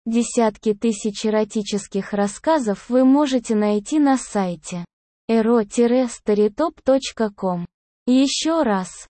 Десятки тысяч эротических рассказов вы можете найти на сайте ero-storytop.com. Еще раз,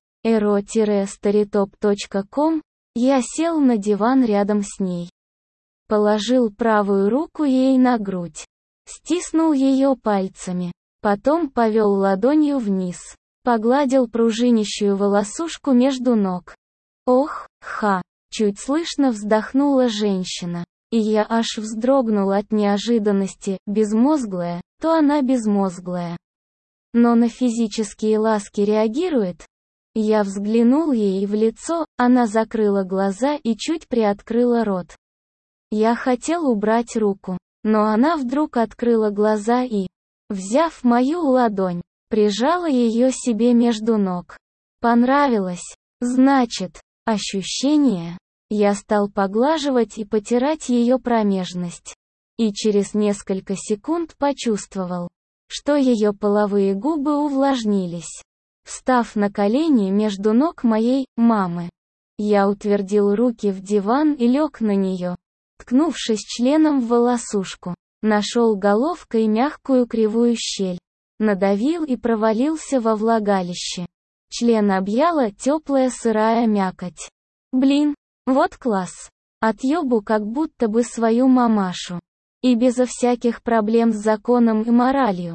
ero-storytop.com. Я сел на диван рядом с ней. Положил правую руку ей на грудь. Стиснул ее пальцами. Потом повел ладонью вниз. Погладил пружинищую волосушку между ног. Ох, ха! Чуть слышно вздохнула женщина. И я аж вздрогнул от неожиданности, безмозглая, то она безмозглая. Но на физические ласки реагирует? Я взглянул ей в лицо, она закрыла глаза и чуть приоткрыла рот. Я хотел убрать руку, но она вдруг открыла глаза и, взяв мою ладонь, прижала ее себе между ног. Понравилось? Значит, ощущение? Я стал поглаживать и потирать ее промежность. И через несколько секунд почувствовал, что ее половые губы увлажнились. Встав на колени между ног моей мамы, я утвердил руки в диван и лег на нее, ткнувшись членом в волосушку. Нашел головкой мягкую кривую щель. Надавил и провалился во влагалище. Член объяла теплая сырая мякоть. Блин, вот класс. Отъебу как будто бы свою мамашу. И безо всяких проблем с законом и моралью.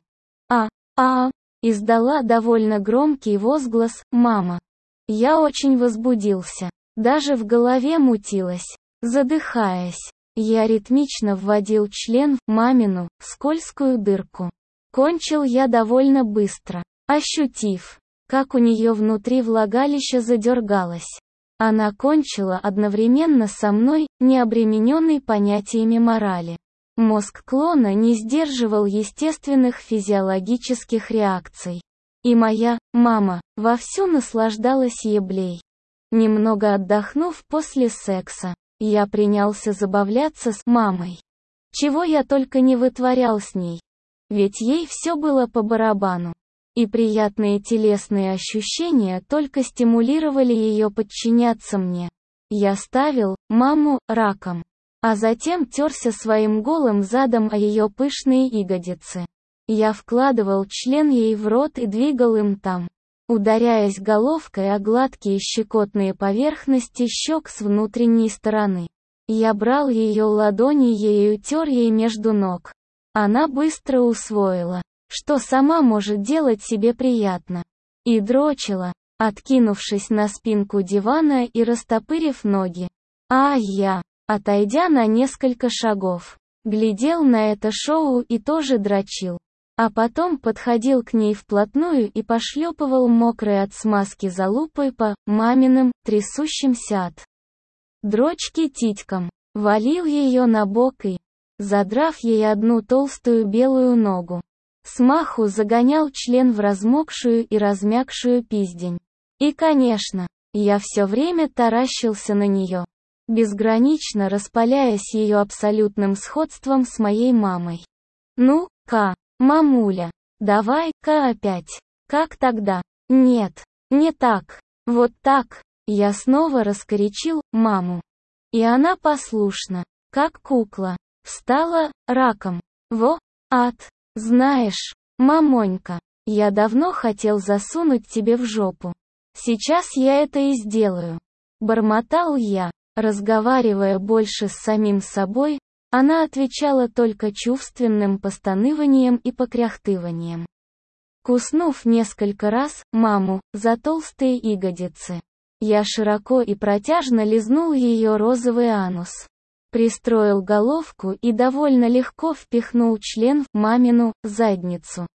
Издала довольно громкий возглас «мама». Я очень возбудился. Даже в голове мутилось. Задыхаясь, я ритмично вводил член в мамину скользкую дырку. Кончил я довольно быстро, ощутив, как у нее внутри влагалища задергалось. Она кончила одновременно со мной, не обремененный понятиями морали. Мозг клона не сдерживал естественных физиологических реакций. И моя мама вовсю наслаждалась еблей. Немного отдохнув после секса, я принялся забавляться с мамой. Чего я только не вытворял с ней. Ведь ей все было по барабану. И приятные телесные ощущения только стимулировали ее подчиняться мне. Я ставил маму раком. А затем терся своим голым задом о ее пышные ягодицы. Я вкладывал член ей в рот и двигал им там, ударяясь головкой о гладкие щекотные поверхности щек с внутренней стороны. Я брал ее ладони ею тер ей между ног. Она быстро усвоила, что сама может делать себе приятно. И дрочила, откинувшись на спинку дивана и растопырив ноги. А я, отойдя на несколько шагов, глядел на это шоу и тоже дрочил. А потом подходил к ней вплотную и пошлепывал мокрой от смазки залупой по маминым, трясущимся от дрочки титькам. Валил ее на бок и, задрав ей одну толстую белую ногу, смаху загонял член в размокшую и размякшую пиздень. И, конечно, я все время таращился на нее, безгранично распаляясь ее абсолютным сходством с моей мамой. Ну-ка, мамуля, давай-ка опять. Как тогда? Нет, не так. Вот так. Я снова раскорячил маму. И она послушно, как кукла, встала раком. Во, ад. Знаешь, мамонька, я давно хотел засунуть тебе в жопу. Сейчас я это и сделаю. Бормотал я. Разговаривая больше с самим собой, она отвечала только чувственным постаныванием и покряхтыванием. Куснув несколько раз маму за толстые ягодицы, я широко и протяжно лизнул ее розовый анус. Пристроил головку и довольно легко впихнул член в мамину задницу.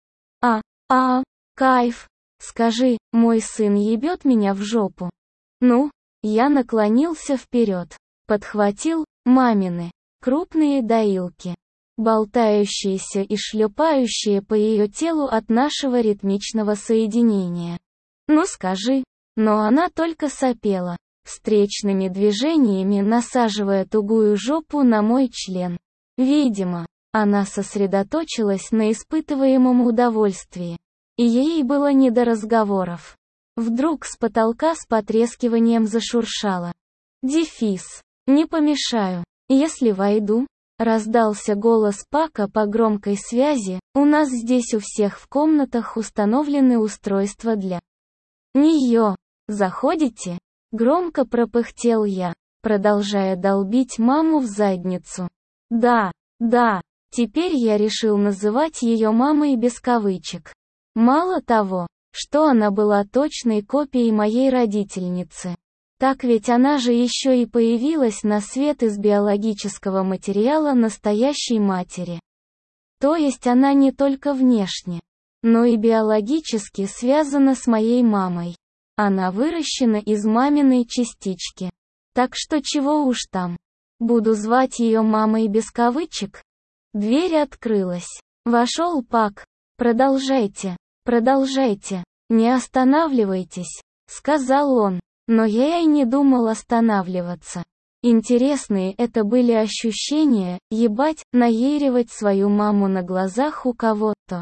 Кайф. Скажи, мой сын ебет меня в жопу? Ну? Я наклонился вперед, подхватил мамины крупные доилки, болтающиеся и шлепающие по ее телу от нашего ритмичного соединения. Ну скажи, но она только сопела, встречными движениями насаживая тугую жопу на мой член. Видимо, она сосредоточилась на испытываемом удовольствии, и ей было не до разговоров. Вдруг с потолка с потрескиванием зашуршало. Дефис. Не помешаю. Если войду, раздался голос Пака по громкой связи, у нас здесь у всех в комнатах установлены устройства для нее. Заходите? Громко пропыхтел я, продолжая долбить маму в задницу. Да, да, теперь я решил называть ее мамой без кавычек. Мало того, что она была точной копией моей родительницы, так ведь она же еще и появилась на свет из биологического материала настоящей матери. То есть она не только внешне, но и биологически связана с моей мамой. Она выращена из маминой частички. Так что чего уж там. Буду звать ее мамой без кавычек. Дверь открылась. Вошел Пак. Продолжайте, продолжайте, не останавливайтесь, сказал он. Но я и не думал останавливаться. Интересные это были ощущения, ебать, наеривать свою маму на глазах у кого-то.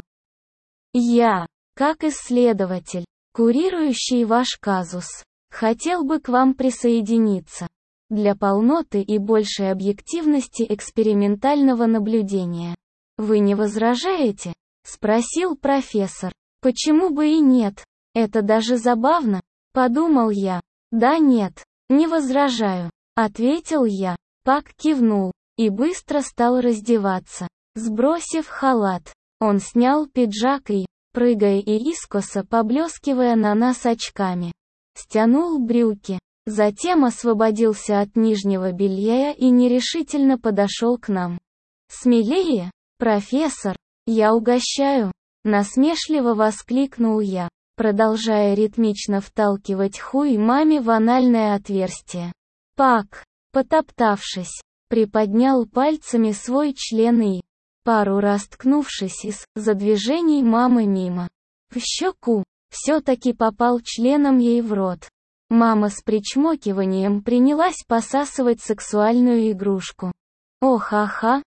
Я, как исследователь, курирующий ваш казус, хотел бы к вам присоединиться. Для полноты и большей объективности экспериментального наблюдения. Вы не возражаете? Спросил профессор. Почему бы и нет? Это даже забавно, подумал я. Да нет, не возражаю, ответил я. Пак кивнул и быстро стал раздеваться. Сбросив халат, он снял пиджак и, прыгая и искоса поблескивая на нас очками, стянул брюки, затем освободился от нижнего белья и нерешительно подошел к нам. «Смелее, профессор, я угощаю!» Насмешливо воскликнул я, продолжая ритмично вталкивать хуй маме в анальное отверстие. Пак, потоптавшись, приподнял пальцами свой член и, пару раз ткнувшись из-за движений мамы мимо, в щеку, все-таки попал членом ей в рот. Мама с причмокиванием принялась посасывать сексуальную игрушку. Ох-аха,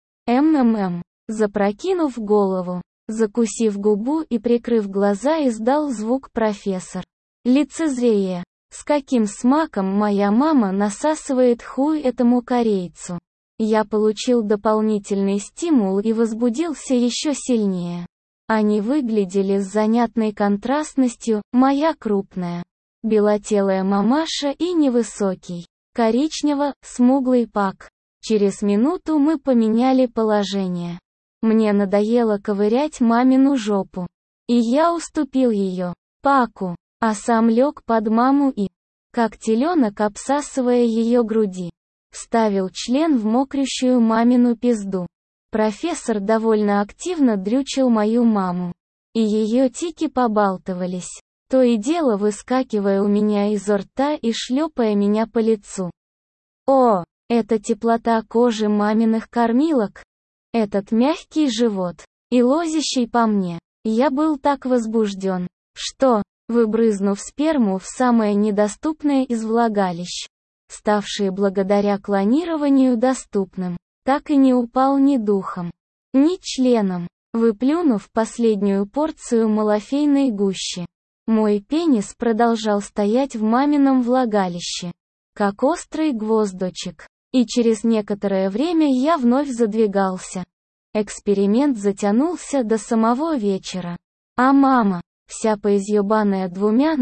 запрокинув голову, закусив губу и прикрыв глаза, издал звук профессор. Лицезрея, с каким смаком моя мама насасывает хуй этому корейцу. Я получил дополнительный стимул и возбудился еще сильнее. Они выглядели с занятной контрастностью, моя крупная, белотелая мамаша и невысокий, коричнево-смуглый Пак. Через минуту мы поменяли положение. Мне надоело ковырять мамину жопу. И я уступил ее Паку, а сам лег под маму и, как теленок обсасывая ее груди, вставил член в мокрющую мамину пизду. Профессор довольно активно дрючил мою маму. И ее тики побалтывались, то и дело выскакивая у меня изо рта и шлепая меня по лицу. О, это теплота кожи маминых кормилок! Этот мягкий живот, и лозящий по мне. Я был так возбужден, что, выбрызнув сперму в самое недоступное из влагалищ, ставшие благодаря клонированию доступным, так и не упал ни духом, ни членом, выплюнув последнюю порцию малофейной гущи. Мой пенис продолжал стоять в мамином влагалище, как острый гвоздочек. И через некоторое время я вновь задвигался. Эксперимент затянулся до самого вечера. А мама, вся поизъебанная двумя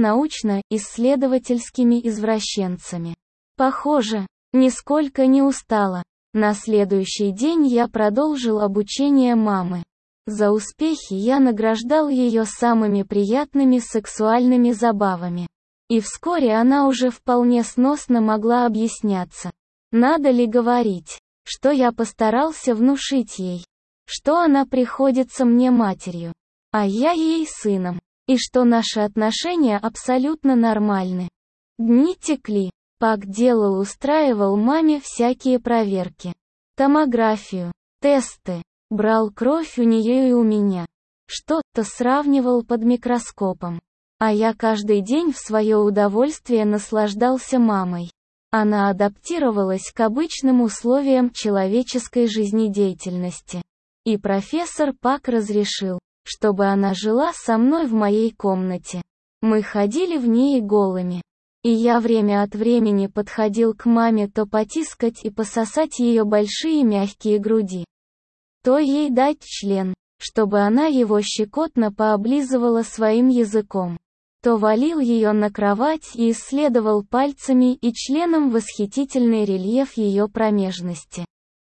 научно-исследовательскими извращенцами, похоже, нисколько не устала. На следующий день я продолжил обучение мамы. За успехи я награждал ее самыми приятными сексуальными забавами. И вскоре она уже вполне сносно могла объясняться. Надо ли говорить, что я постарался внушить ей, что она приходится мне матерью, а я ей сыном, и что наши отношения абсолютно нормальны. Дни текли, Пак устраивал маме всякие проверки, томографию, тесты, брал кровь у нее и у меня, что-то сравнивал под микроскопом, а я каждый день в свое удовольствие наслаждался мамой. Она адаптировалась к обычным условиям человеческой жизнедеятельности. И профессор Пак разрешил, чтобы она жила со мной в моей комнате. Мы ходили в ней голыми. И я время от времени подходил к маме то потискать и пососать ее большие мягкие груди, то ей дать член, чтобы она его щекотно пооблизывала своим языком, то валил ее на кровать и исследовал пальцами и членом восхитительный рельеф ее промежности.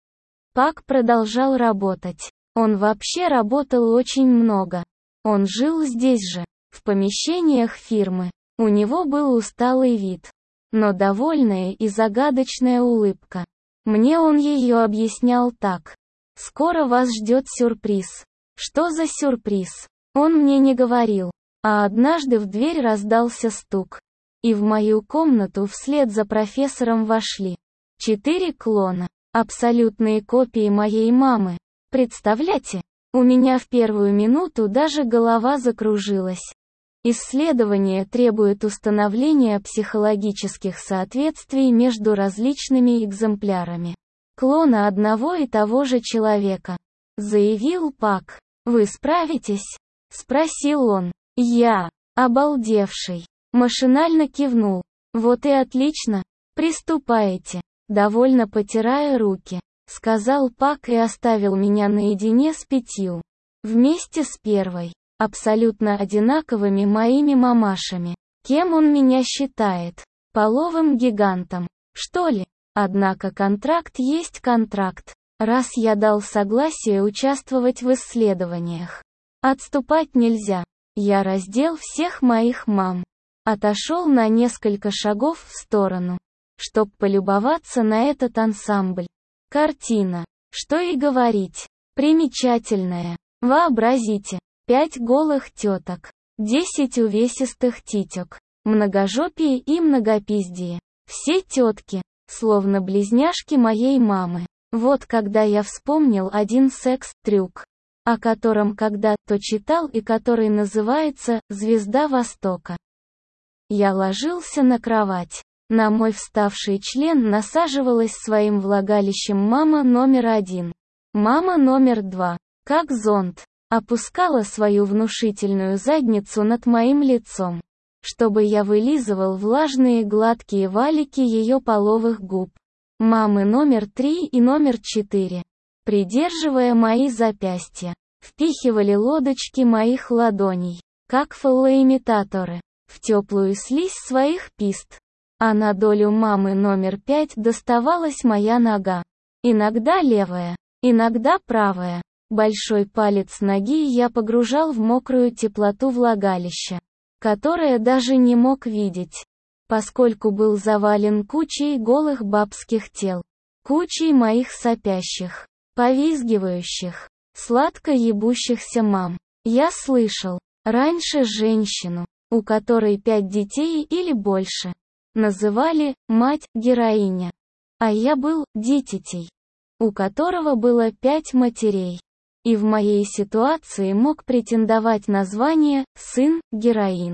Пак продолжал работать. Он вообще работал очень много. Он жил здесь же, в помещениях фирмы. У него был усталый вид, но довольная и загадочная улыбка. Мне он ее объяснял так. «Скоро вас ждет сюрприз». Что за сюрприз? Он мне не говорил. А однажды в дверь раздался стук. И в мою комнату вслед за профессором вошли 4 клона, абсолютные копии моей мамы. Представляете? У меня в первую минуту даже голова закружилась. Исследование требует установления психологических соответствий между различными экземплярами клона одного и того же человека, заявил Пак. «Вы справитесь?» — спросил он. Я, обалдевший, машинально кивнул. «Вот и отлично. Приступайте», довольно потирая руки, сказал Пак и оставил меня наедине с 5. Вместе с первой, абсолютно одинаковыми моими мамашами. Кем он меня считает? Половым гигантом, что ли? Однако контракт есть контракт. Раз я дал согласие участвовать в исследованиях, отступать нельзя. Я раздел всех моих мам. Отошел на несколько шагов в сторону, чтоб полюбоваться на этот ансамбль. Картина, что и говорить, примечательная. Вообразите, 5 голых теток, 10 увесистых титек, многожопие и многопиздие. Все тетки, словно близняшки моей мамы. Вот когда я вспомнил один секс-трюк, о котором когда-то читал и который называется «Звезда Востока». Я ложился на кровать. На мой вставший член насаживалась своим влагалищем мама номер 1. Мама номер 2, как зонт, опускала свою внушительную задницу над моим лицом, чтобы я вылизывал влажные гладкие валики ее половых губ. Мамы номер 3 и номер 4, придерживая мои запястья, впихивали лодочки моих ладоней, как фалоимитаторы, в теплую слизь своих пист. А на долю мамы номер 5 доставалась моя нога. Иногда левая, иногда правая. Большой палец ноги я погружал в мокрую теплоту влагалища, которое даже не мог видеть, поскольку был завален кучей голых бабских тел, кучей моих сопящих, повизгивающих, сладко ебущихся мам. Я слышал, раньше женщину, у которой 5 детей или больше, называли «мать-героиня». А я был дитятей, у которого было 5 матерей. И в моей ситуации мог претендовать на звание «сын-героин».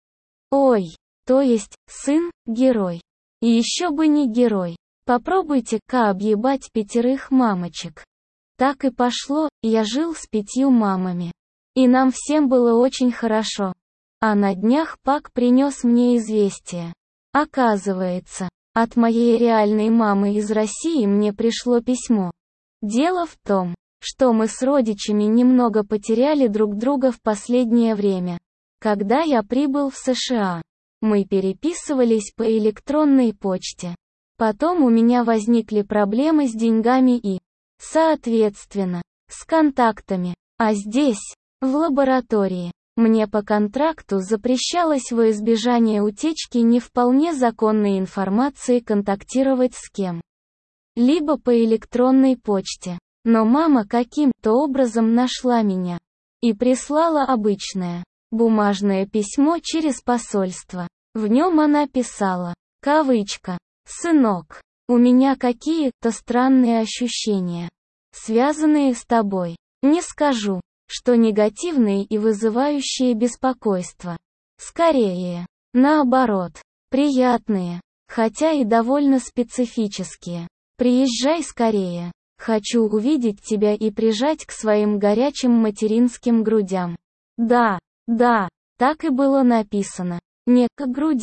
Ой, то есть, сын-герой. И еще бы не герой. Попробуйте-ка объебать 5 мамочек. Так и пошло, я жил с 5 мамами. И нам всем было очень хорошо. А на днях Пак принес мне известие. Оказывается, от моей реальной мамы из России мне пришло письмо. Дело в том, что мы с родичами немного потеряли друг друга в последнее время. Когда я прибыл в США, мы переписывались по электронной почте. Потом у меня возникли проблемы с деньгами и, соответственно, с контактами. А здесь, в лаборатории, мне по контракту запрещалось во избежание утечки не вполне законной информации контактировать с кем-либо по электронной почте. Но мама каким-то образом нашла меня и прислала обычное бумажное письмо через посольство. В нем она писала, кавычка, «Сынок, у меня какие-то странные ощущения, связанные с тобой. Не скажу, что негативные и вызывающие беспокойство. Скорее, наоборот, приятные, хотя и довольно специфические. Приезжай скорее. Хочу увидеть тебя и прижать к своим горячим материнским грудям». Да, так и было написано. Не к груди,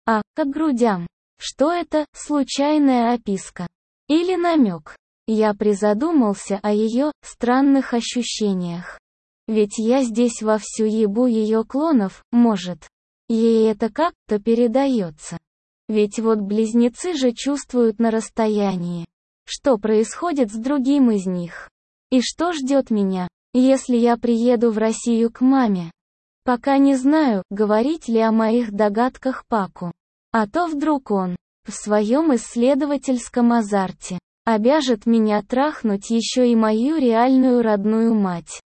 А, к грудям. Что это, случайная описка? Или намек? Я призадумался о ее странных ощущениях. Ведь я здесь вовсю ебу ее клонов, может. Ей это как-то передается. Ведь вот близнецы же чувствуют на расстоянии. Что происходит с другим из них? И что ждет меня, если я приеду в Россию к маме? Пока не знаю, говорить ли о моих догадках Паку. А то вдруг он, в своем исследовательском азарте, обяжет меня трахнуть еще и мою реальную родную мать.